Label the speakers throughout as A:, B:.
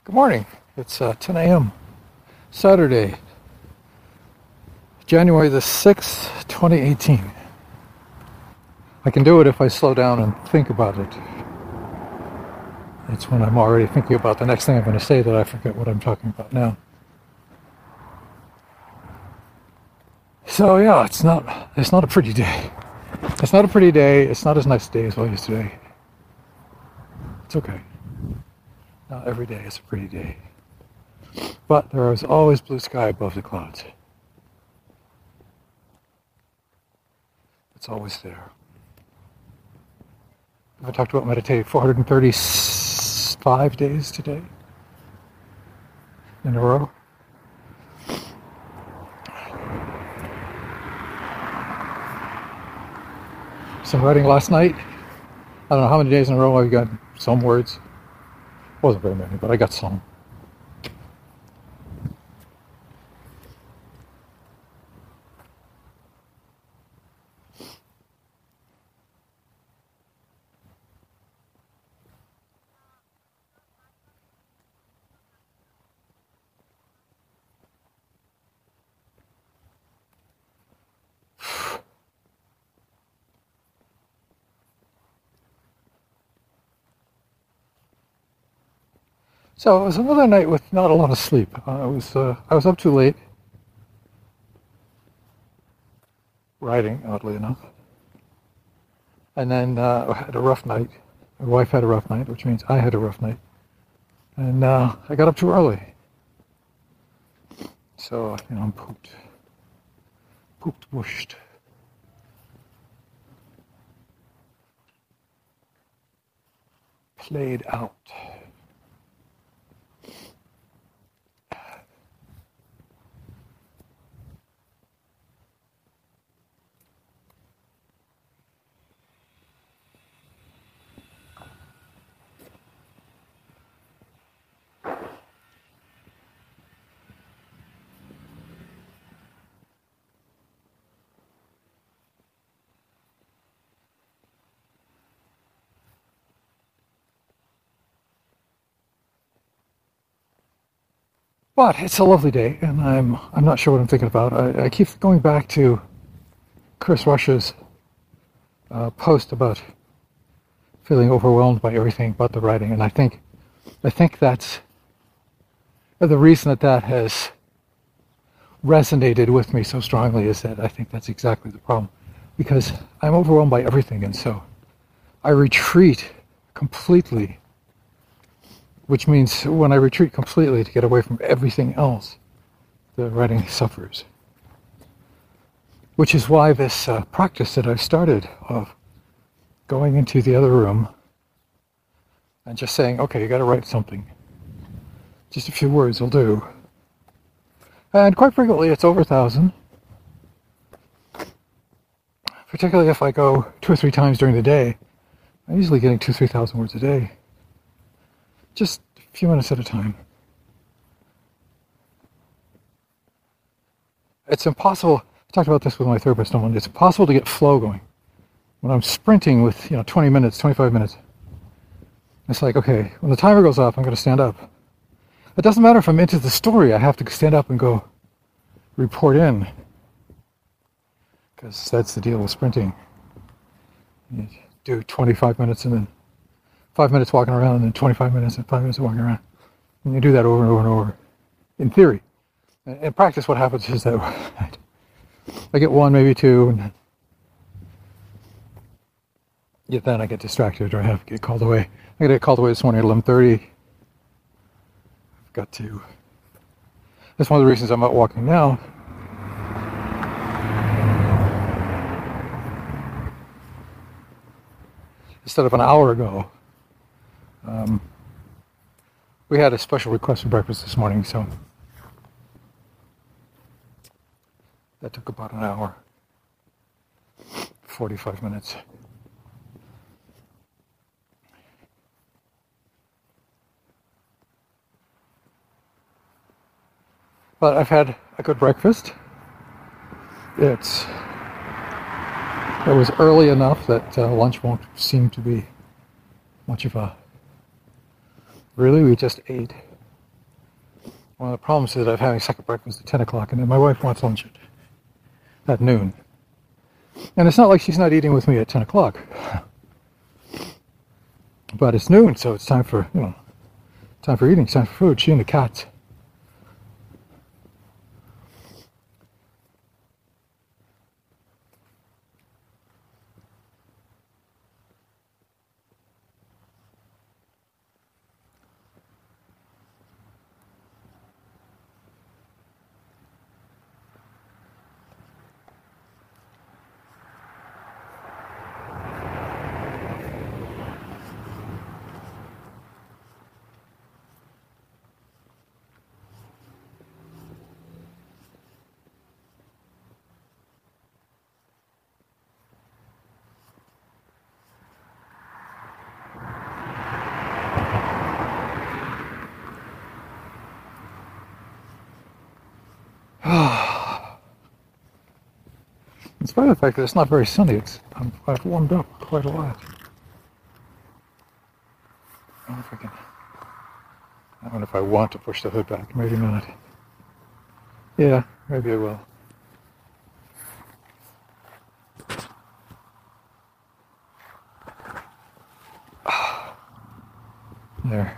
A: Good morning. It's 10 a.m. Saturday, January the 6th, 2018. I can do it if I slow down and think about it. It's when I'm already thinking about the next thing I'm going to say that I forget what I'm talking about now. So yeah, it's not a pretty day. It's not a pretty day. It's not as nice a day as well yesterday. It's okay. Not every day is a pretty day. But there is always blue sky above the clouds. It's always there. I talked about meditating 435 days today in a row. Some writing last night. I don't know how many days in a row I've got some words. Wasn't very many, but I got some. So it was another night with not a lot of sleep. I was up too late, writing, oddly enough, and then I had a rough night. My wife had a rough night, which means I had a rough night, and I got up too early. So I'm pooped, whooshed. Played out. But it's a lovely day, and I'm not sure what I'm thinking about. I keep going back to Chris Rush's post about feeling overwhelmed by everything but the writing, and I think that's the reason that has resonated with me so strongly is that I think that's exactly the problem, because I'm overwhelmed by everything, and so I retreat completely. Which means when I retreat completely to get away from everything else, the writing suffers. Which is why this practice that I've started of going into the other room and just saying, okay, you got to write something. Just a few words will do. And quite frequently it's over 1,000. Particularly if I go 2 or 3 times during the day. I'm usually getting 2,000 or 3,000 words a day. Just a few minutes at a time. It's impossible. I talked about this with my therapist on Monday. It's impossible to get flow going. When I'm sprinting with 20 minutes, 25 minutes, it's like, okay, when the timer goes off, I'm going to stand up. It doesn't matter if I'm into the story. I have to stand up and go report in. Because that's the deal with sprinting. You do 25 minutes and then 5 minutes walking around and then 25 minutes and 5 minutes walking around. And you do that over and over and over, in theory. In practice, what happens is that I get 1, maybe 2, and then I get distracted or I have to get called away. I got called away this morning at 11:30. I've got to. That's one of the reasons I'm out walking now. Instead of an hour ago. We had a special request for breakfast this morning, so that took about an hour, 45 minutes. But I've had a good breakfast. It was early enough that lunch won't seem to be much of a... Really, we just ate One of the problems is that I'm having second breakfast at 10 o'clock, and then my wife wants lunch at noon. And it's not like she's not eating with me at 10 o'clock. But it's noon, so it's time for, time for eating, time for food. She and the cats. In spite of the fact that it's not very sunny, I've warmed up quite a lot. I don't know if I want to push the hood back. Maybe not. Yeah, maybe I will. There.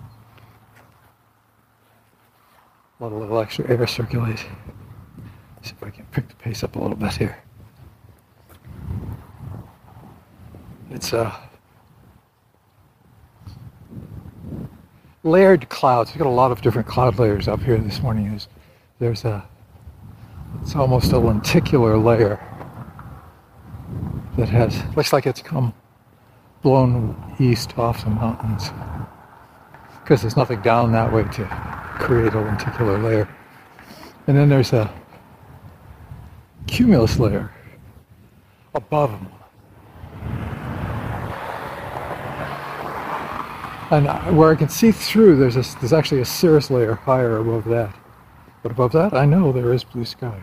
A: Let a little extra air circulate. See if I can pick the pace up a little bit here. It's layered clouds. We've got a lot of different cloud layers up here this morning. It's almost a lenticular layer that looks like it's come blown east off the mountains, because there's nothing down that way to create a lenticular layer. And then there's a cumulus layer above them. And where I can see through, there's actually a cirrus layer higher above that. But above that, I know there is blue sky.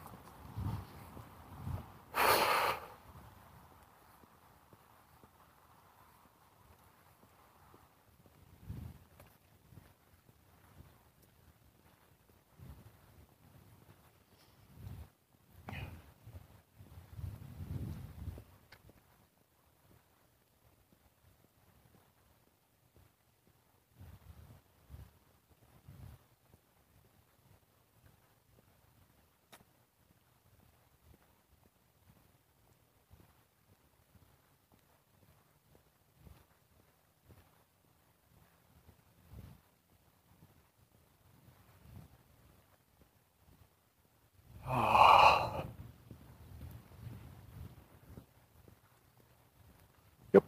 A: Yep.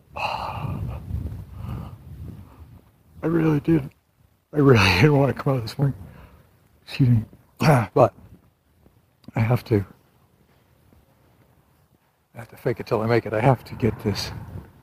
A: I really didn't want to come out this morning. Excuse me. But I have to fake it till I make it. I have to get this.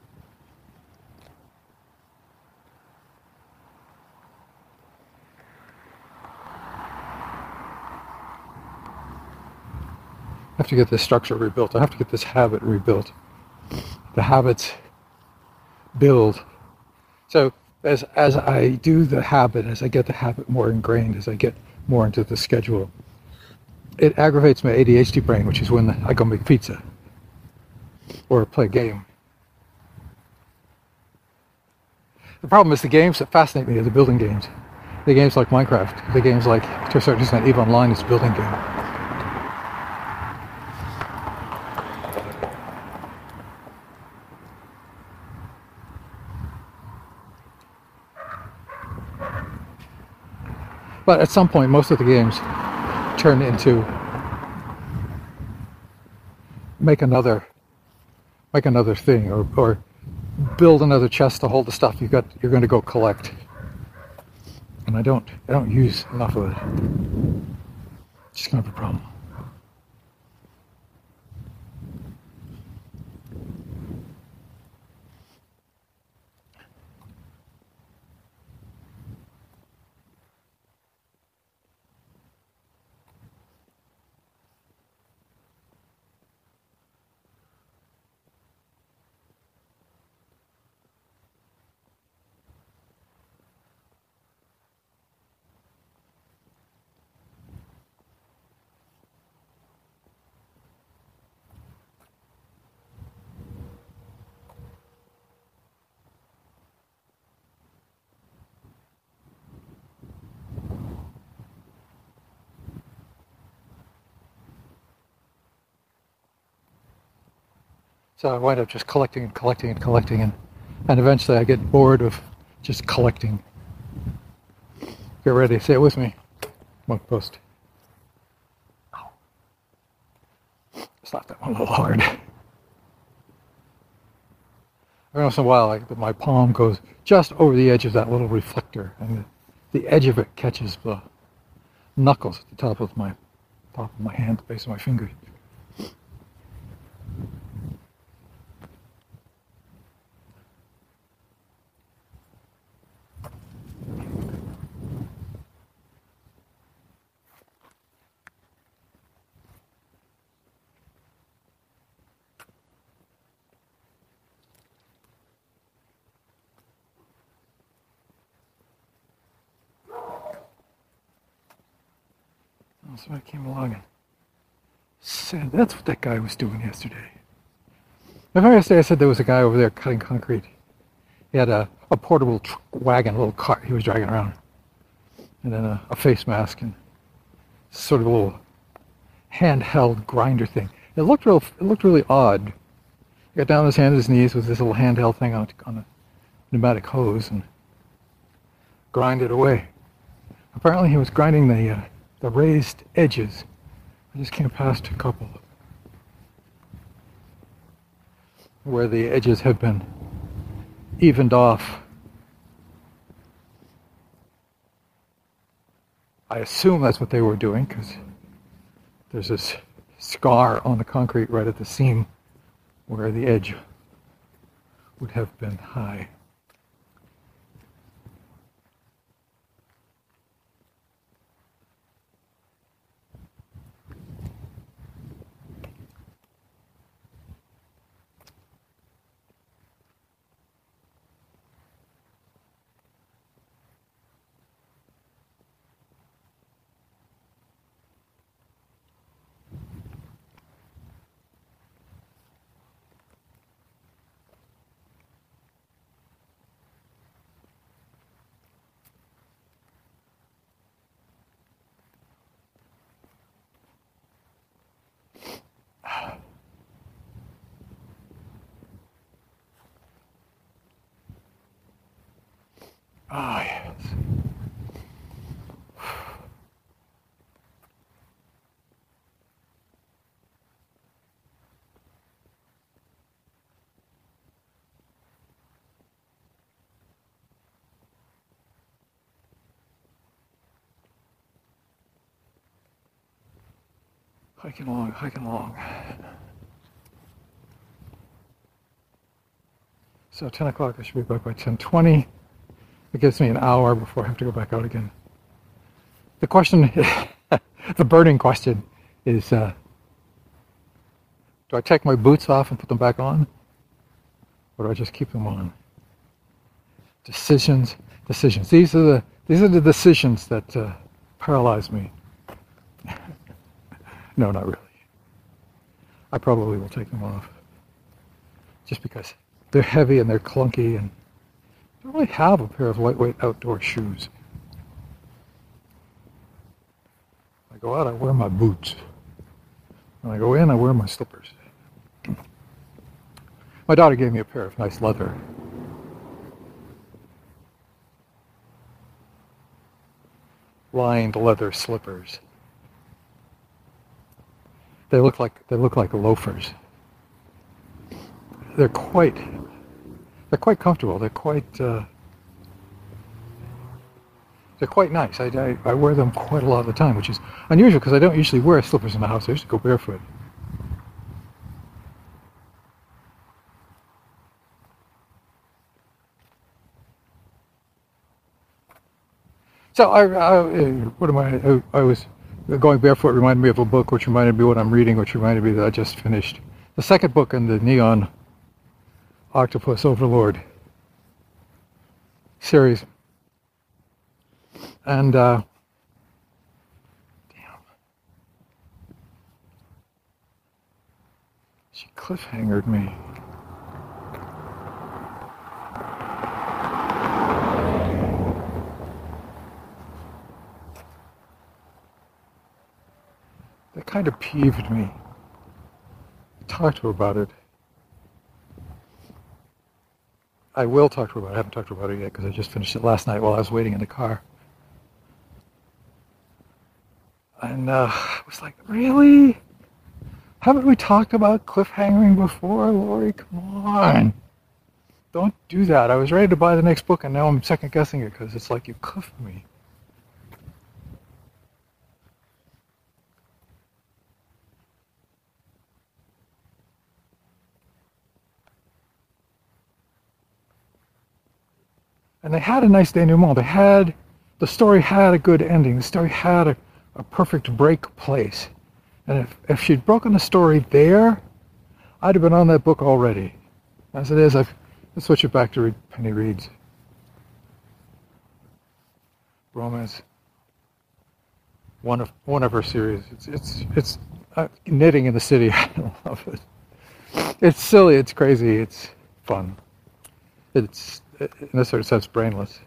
A: I have to get this structure rebuilt. I have to get this habit rebuilt. The habits build. So as I do the habit, as I get the habit more ingrained, as I get more into the schedule, it aggravates my ADHD brain, which is when I go make pizza or play a game. The problem is the games that fascinate me are the building games. The games like Minecraft, the games like, to a certain extent, EVE Online is a building game. But at some point, most of the games turn into make another thing, or build another chest to hold the stuff you're going to go collect. And I don't use enough of it. It's just kind of a problem. So I wind up just collecting and collecting and collecting, and eventually I get bored of just collecting. Get ready, say it with me. Monk post. Ow. Slap that one a little hard. Every once in a while, my palm goes just over the edge of that little reflector, and the edge of it catches the knuckles at the top of my hand, the base of my fingers. So I came along and said, that's what that guy was doing yesterday. Remember yesterday I said there was a guy over there cutting concrete. He had a portable wagon, a little cart he was dragging around. And then a face mask and sort of a little handheld grinder thing. It looked really odd. He got down on his hands and his knees with this little handheld thing on a pneumatic hose and grinded away. Apparently he was grinding the raised edges. I just came past a couple where the edges had been evened off. I assume that's what they were doing because there's this scar on the concrete right at the seam where the edge would have been high. Ah, yes. Hiking along, hiking along. So 10 o'clock, I should be back by 10:20. It gives me an hour before I have to go back out again. The question, the burning question is, do I take my boots off and put them back on? Or do I just keep them on? Decisions. These are the decisions that paralyze me. No, not really. I probably will take them off. Just because they're heavy and they're clunky, and I don't really have a pair of lightweight outdoor shoes. When I go out, I wear my boots. When I go in, I wear my slippers. My daughter gave me a pair of nice leather lined leather slippers. They look like loafers. They're quite comfortable. They're quite nice. I wear them quite a lot of the time, which is unusual because I don't usually wear slippers in the house. I usually go barefoot. So I was going barefoot reminded me of a book, which reminded me what I'm reading, which reminded me that I just finished the second book in the Neon Octopus Overlord series. And damn, she cliffhangered me. That kind of peeved me. I talked to her about it. I will talk to her about it. I haven't talked to her about it yet because I just finished it last night while I was waiting in the car. And I was like, really? Haven't we talked about cliffhangering before, Lori? Come on. Don't do that. I was ready to buy the next book and now I'm second guessing it because it's like you cliffed me. And they had a nice denouement. The story had a good ending. The story had a perfect break place. And if she'd broken the story there, I'd have been on that book already. As it is, I've switched it back to read Penny Reid's romance. One of her series. It's Knitting in the City. I love it. It's silly. It's crazy. It's fun. It's in a certain sense brainless.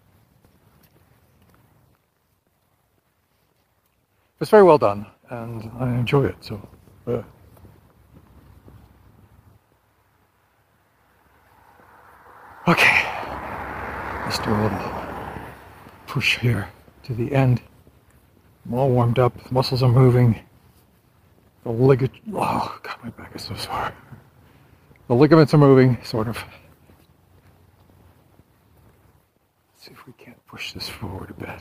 A: It's very well done, and I enjoy it. So. Okay, let's do a little push here to the end. I'm all warmed up, the muscles are moving. The oh God, my back is so sore. The ligaments are moving, sort of. Let's see if we can't push this forward a bit.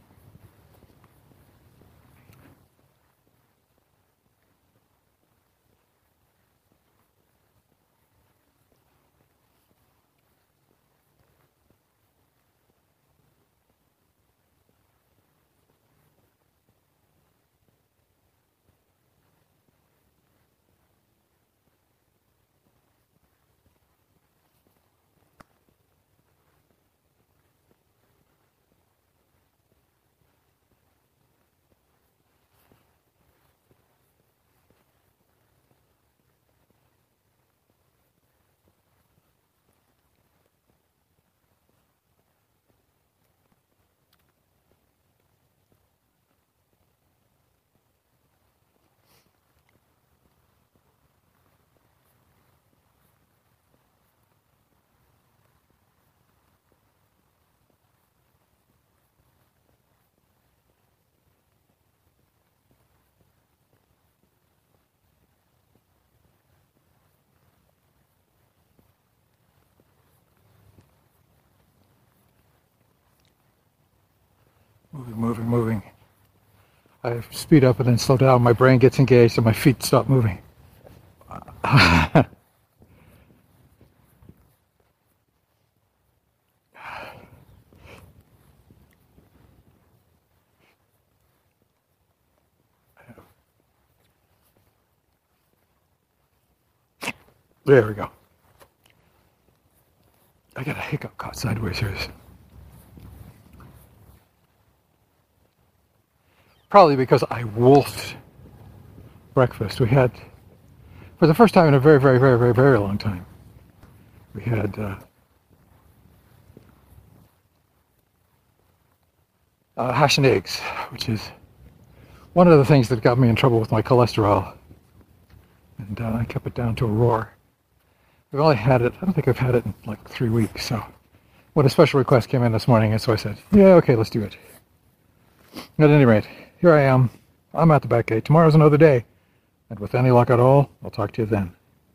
A: Moving. I speed up and then slow down. My brain gets engaged and my feet stop moving. There we go. I got a hiccup caught sideways here. Probably because I wolfed breakfast. We had, for the first time in a very, very, very, very, very long time, we had hash and eggs, which is one of the things that got me in trouble with my cholesterol. And I kept it down to a roar. I've only had it, I don't think I've had it in like 3 weeks. So when a special request came in this morning, and so I said, yeah, okay, let's do it. At any rate, here I am. I'm at the back gate. Tomorrow's another day. And with any luck at all, I'll talk to you then.